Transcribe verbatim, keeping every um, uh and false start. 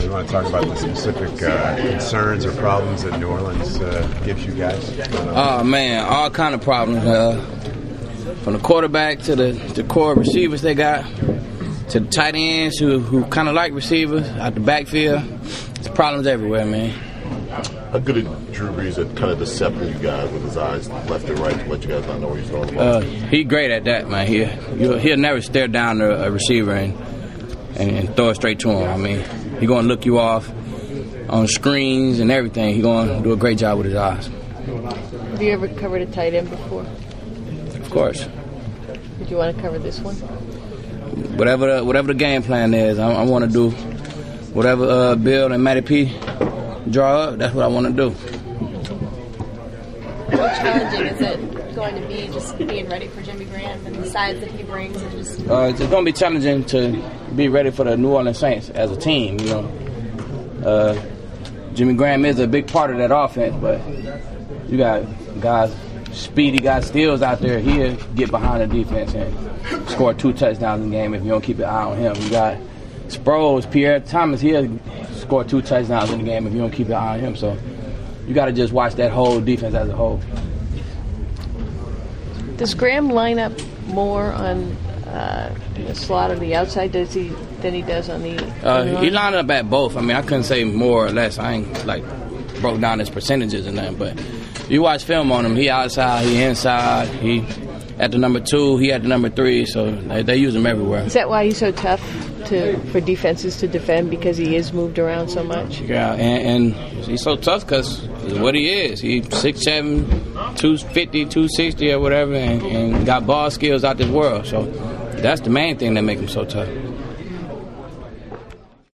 you want to talk about the specific uh, concerns or problems that New Orleans uh, gives you guys? Oh, man, all kind of problems. Uh, from the quarterback to the, the core receivers they got, to the tight ends who, who kind of like receivers, out the backfield. There's problems everywhere, man. How good is Drew Brees at kind of decepting you guys with his eyes left and right to let you guys not know where he's throwing the ball? Uh, he's great at that, man. He, he'll, he'll never stare down a, a receiver and, and, and throw it straight to him. I mean, he's going to look you off on screens and everything. He's going to do a great job with his eyes. Have you ever covered a tight end before? Of course. Did you want to cover this one? Whatever the, whatever the game plan is, I, I want to do whatever uh, Bill and Matty P draw up. That's what I want to do. How challenging is it going to be just being ready for Jimmy Graham and the size that he brings? And just uh, it's going to be challenging to be ready for the New Orleans Saints as a team. You know, uh, Jimmy Graham is a big part of that offense, but you got guys, speedy guys, Steals out there. He'll get behind the defense and score two touchdowns in the game if you don't keep an eye on him. You got Sproles, Pierre Thomas. He'll score two touchdowns in the game if you don't keep an eye on him. So you got to just watch that whole defense as a whole. Does Graham line up more on uh, the slot or the outside does he than he does on the uh, he lined up at both. I mean, I couldn't say more or less. I ain't like broke down his percentages and that, but you watch film on him, he outside, he inside, he at the number two, he at the number three, so they, they use him everywhere. Is that why he's so tough to for defenses to defend, because he is moved around so much? Yeah, and, and he's so tough because what he is. He's six seven, two fifty, two sixty or whatever, and, and got ball skills out this world. So that's the main thing that makes him so tough.